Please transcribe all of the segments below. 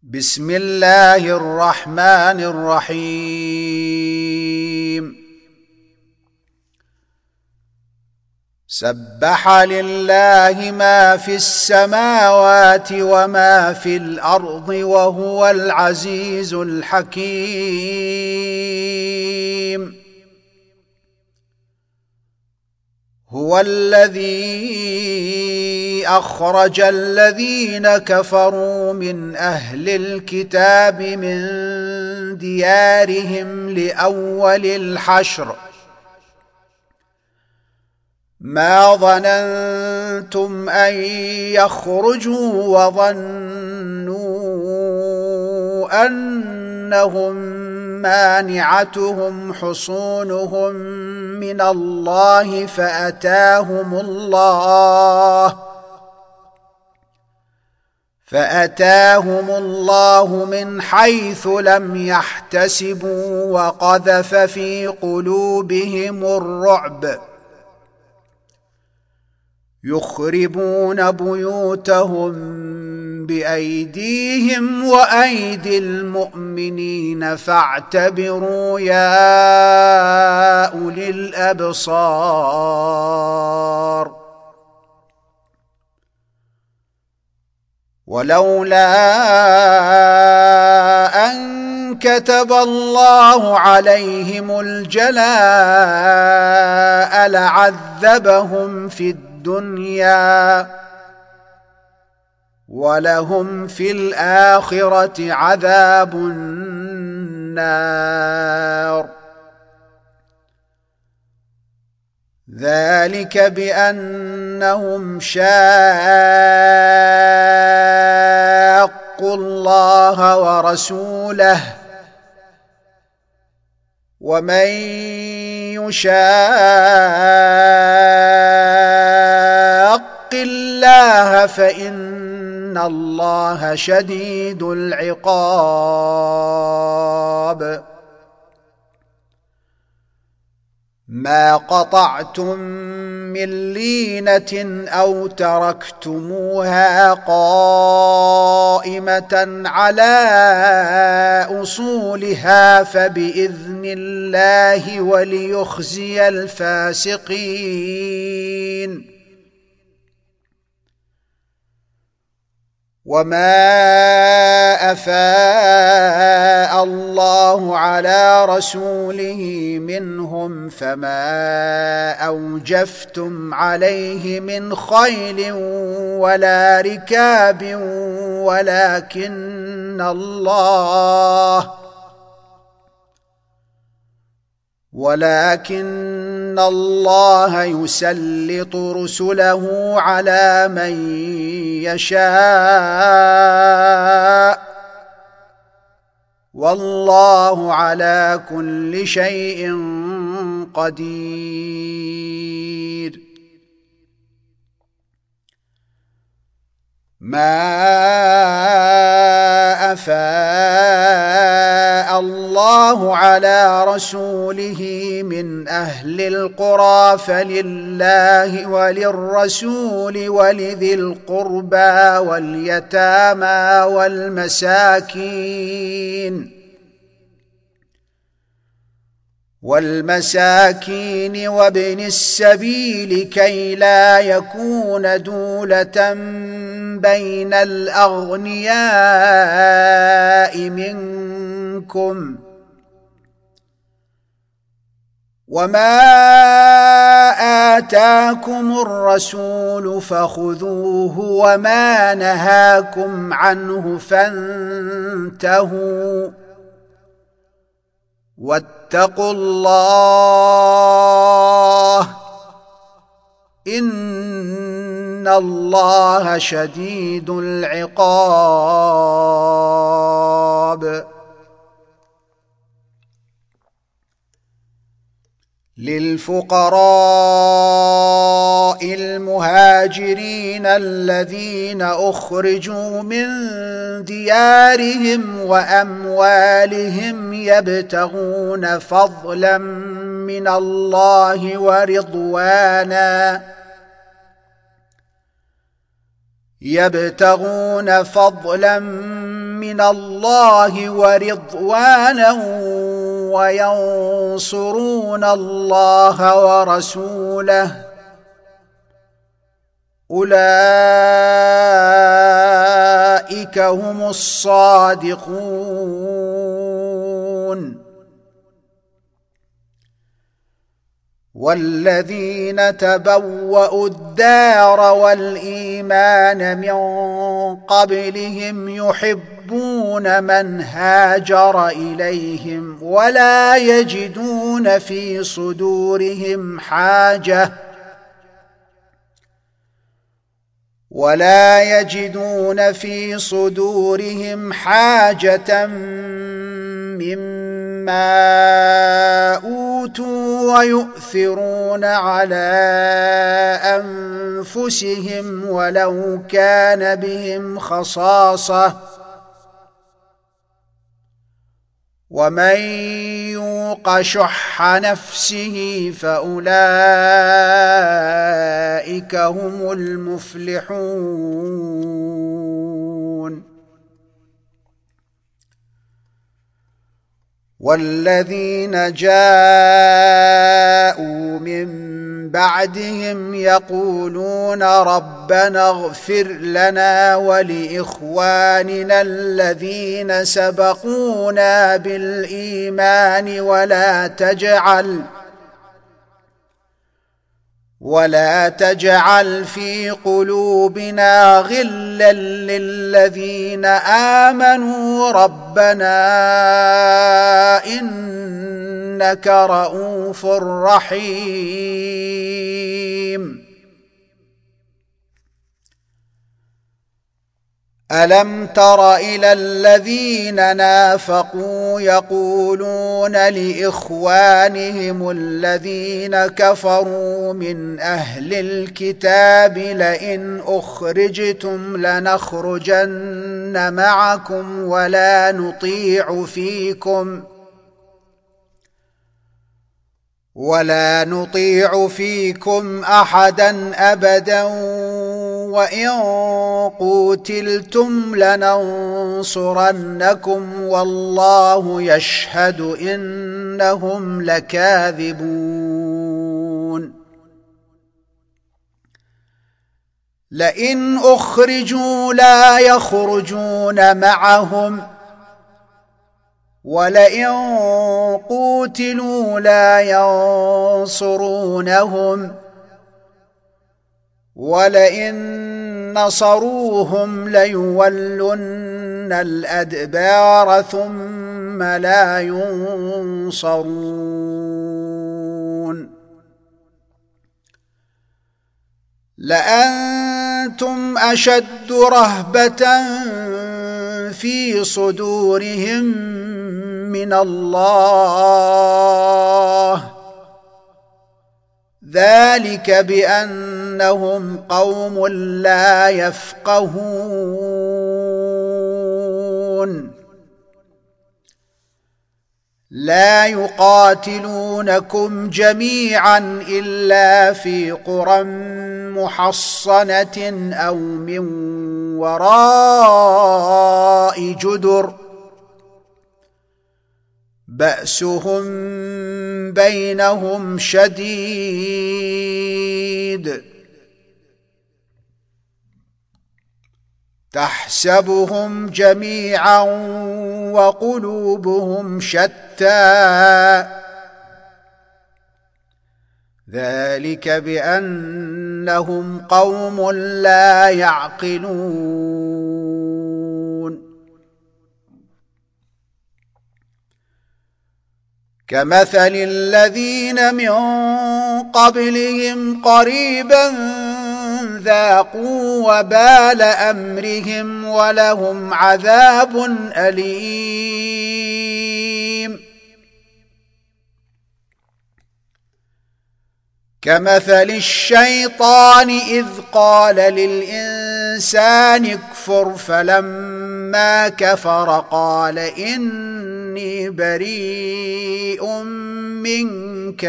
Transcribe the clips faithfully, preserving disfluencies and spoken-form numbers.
بسم الله الرحمن الرحيم. سبح لله ما في السماوات وما في الأرض وهو العزيز الحكيم. هو الذي أخرج الذين كفروا من أهل الكتاب من ديارهم لأول الحشر ما ظننتم أن يخرجوا وظنوا أنهم مانعتهم حصونهم من الله فأتاهم الله فأتاهم الله من حيث لم يحتسبوا وقذف في قلوبهم الرعب يخربون بيوتهم بأيديهم وأيدي المؤمنين فاعتبروا يا أولي الأبصار. ولولا أن كتب الله عليهم الجلاء لعذبهم في الدنيا ولهم في الآخرة عذاب النار. ذلك بأنهم شاقوا الله ورسوله ومن يشاق الله فإن الله شديد العقاب. ما قطعتم من لينة أو تركتموها قائمة على أصولها فبإذن الله وليخزي الفاسقين. وما أفاء الله على رسوله منهم فما أوجفتم عليه من خيل ولا ركاب ولكن الله ولكن الله يسلط رسله على من يشاء والله على كل شيء قدير. ما أفاء الله على رسوله من أهل القرى فلله وللرسول ولذي القربى واليتامى والمساكين والمساكين وابن السبيل كي لا يكون دولة بين الأغنياء منكم. وما آتاكم الرسول فخذوه وما نهاكم عنه فانتهوا واتقوا الله إن الله شديد العقاب. للفقراء المهاجرين الذين أخرجوا من ديارهم وأموالهم يبتغون فضلا من الله ورضوانا يبتغون فضلا من الله ورضوانا وينصرون الله ورسوله أولئك هم الصادقون. والذين تبوأوا الدار والإيمان من قبلهم يحبون من هاجر إليهم ولا يجدون في صدورهم حاجة ولا يجدون في صدورهم حاجة مما أوتوا ويؤثرون على أنفسهم ولو كان بهم خصاصة ومن يوق شح نفسه فأولئك هم المفلحون. والذين جاءوا من بعدهم يقولون ربنا اغفر لنا ولإخواننا الذين سبقونا بالإيمان ولا تجعل ولا تجعل في قلوبنا غلا للذين آمنوا ربنا إنك رؤوف رحيم. ألم تر إلى الذين نافقوا يقولون لإخوانهم الذين كفروا من أهل الكتاب لئن أخرجتم لنخرجن معكم ولا نطيع فيكم ولا نطيع فيكم أحدا أبدا وإن قوتلتم لننصرنكم والله يشهد إنهم لكاذبون. لئن أخرجوا لا يخرجون معهم ولئن قوتلوا لا ينصرونهم ولئن نصروهم ليولن الأدبار ثم لا ينصرون. لأنتم أشد رهبة في صدورهم من الله ذلك بأنهم قوم لا يفقهون. لا يقاتلونكم جميعا إلا في قرى محصنة أو من وراء جدر بأسهم بينهم شديد تحسبهم جميعا وقلوبهم شتى ذلك بأنهم قوم لا يعقلون. كمثل الذين من قبلهم قريبا ذاقوا وبال أمرهم ولهم عذاب أليم. كمثل الشيطان إذ قال للإنسان اكفر فلما كفر قال إني بريء منك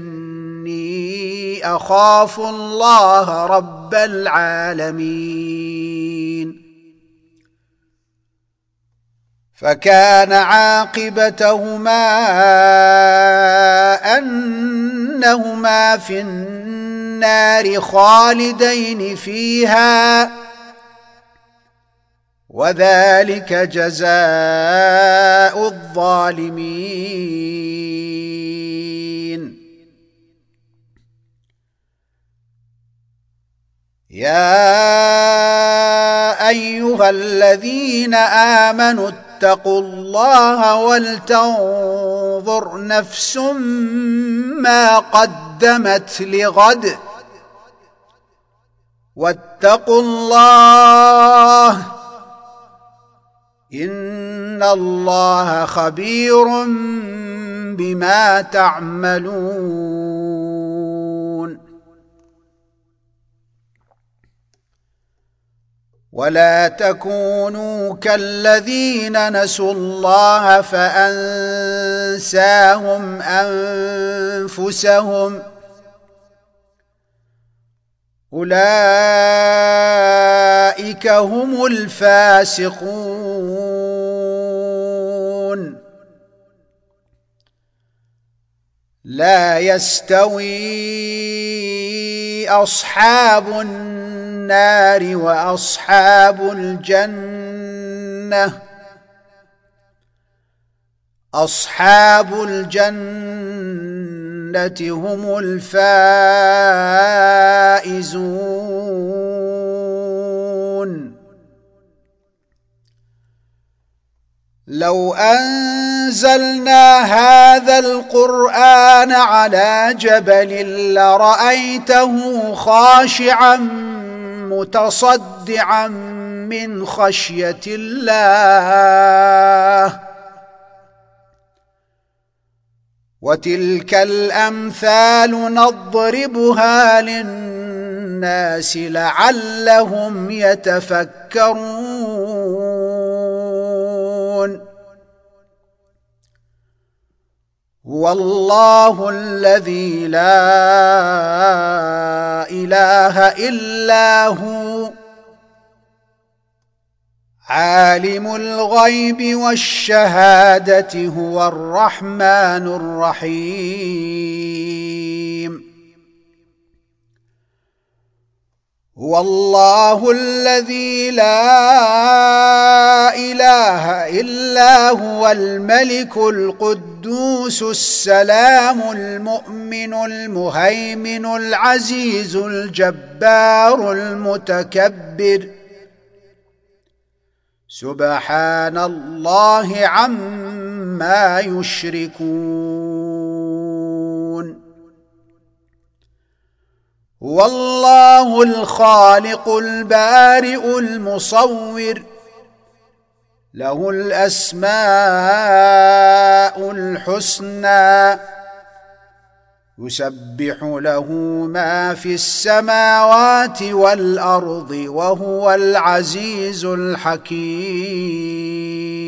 إني أخاف الله رب العالمين. فكان عاقبتهما أنهما في النار خالدين فيها وذلك جزاء الظالمين. يا أيها الذين آمنوا اتقوا الله ولتنظر نفس ما قدمت لغد واتقوا الله إن الله خبير بما تعملون. ولا تكونوا كالذين نسوا الله فأنساهم أنفسهم أولئك هم الفاسقون. لا يستوي أصحاب النار وأصحاب الجنة أصحاب الجنة هم الفائزون. لو أنزلنا هذا القرآن على جبل لرأيته خاشعا متصدعا من خشية الله. وتلك الأمثال نضربها للناس لعلهم يتفكرون. هو الله الذي لا إله إلا هو عالم الغيب والشهادة هو الرحمن الرحيم. هو الله الذي لا إله إلا هو الملك القدوس السلام المؤمن المهيمن العزيز الجبار المتكبر سبحان الله عما يشركون. هو الله الخالق البارئ المصور له الأسماء الحسنى يسبح له ما في السماوات والأرض وهو العزيز الحكيم.